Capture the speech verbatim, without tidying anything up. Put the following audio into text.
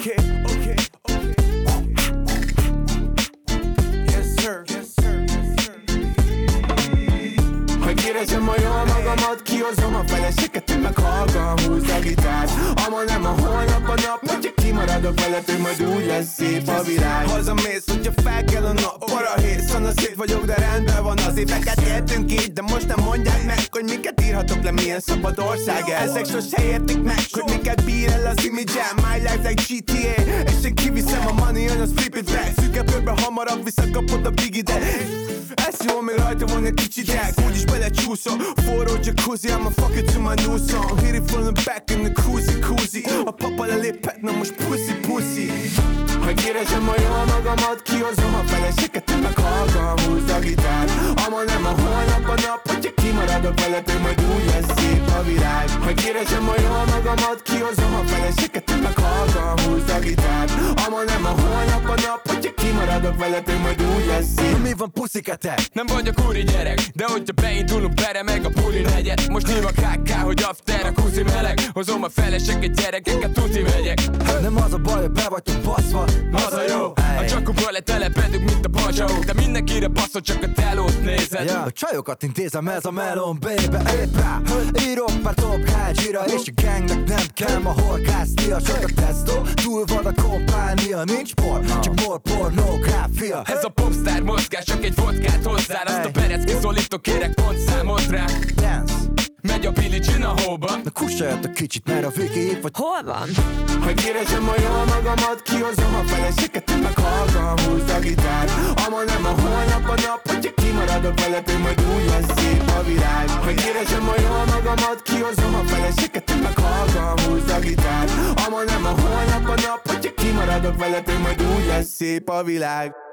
okay, okay, okay. Yes sir, yes sir, yes sir. Hogy érezem a jól magamat, kihozom a feleséget, én meg hallgam, húzd a gitárt. Ama nem a holnap a nap, hogyha kimaradok veled, hogy majd úgy lesz szép a világ. Hazamész, hogyha fel kell a nap, parahész, szanaszét vagyok, de rendben van. Az éveket éltünk így, de most nem mondják meg, hogy miket írhatok le, milyen szabad ország ez. Ezek sose értik meg, hogy miket bír el az image-em. My life like G T A, és én kiviszem a money on a flip it back. Szűkebb körbe hamarabb visszakapod a biggie, de ez jó, még rajta van egy kicsi drag. Úgyis belecsúszom, forró jacuzzi, I'm a fuck it to my new song. Hit it from the back in the koozie koozie. A papa lelépett, na most pussy pussy. Hogy érezem a jól magamat, kihozom a feleséget, én meg hallgam, húzd a gitárt. Ama nem a holnap a nap, hogyha kimaradok veled, hogy majd úgy lesz szép a világ. Hogy érezem a jól magamat, kihozom a feleséget, én meg hallgam, húzd a gitárt. Ama nem a holnap a nap, hogyha kimaradok veled, hogy majd úgy lesz szép. Mi van pusziketek? Nem vagyok úri gyerek, de hogyha beindulunk bere meg a puli negyed. Most nyilván ká ká, hogy after a kuzi meleg. Hozom a feleséget, gyerekeket, tuti megyek. Nem az a baj, hogy be vagytok baszva, az a jó. A csakukból letelepedünk, mint a bazsaók. De mindenkire baszol, csak a telót nézed. Ja, a csajokat intézem, ez a melon, baby. Épp rá, írok pár top hágyira, és a gangnek nem kell ma horgásznia. Csak a tesztó, túl van a kompánia. Nincs por, csak more pornográfia. Ez a popstar mozgás, csak egy vodkát hozzál. Azt a perec kiszólító, kérek pontszámot rá. Dance. Megy a Billie Jean a hóba. Na kussoljatok kicsit, mert a Viki itt vagy. Hol van? Hogy érezem a jól magamat, kihozom a feleséget, én meg hallgam, húzd a gitárt. Ama nem a holnap a nap, hogyha kimaradok veled, hogy majd úgy lesz szép a világ. Hogy érezem a jól magamat, kihozom a feleséget, én meg hallgam, húzd a gitárt. Ama nem a holnap a nap, hogyha kimaradok veled, hogy majd úgy lesz szép a világ.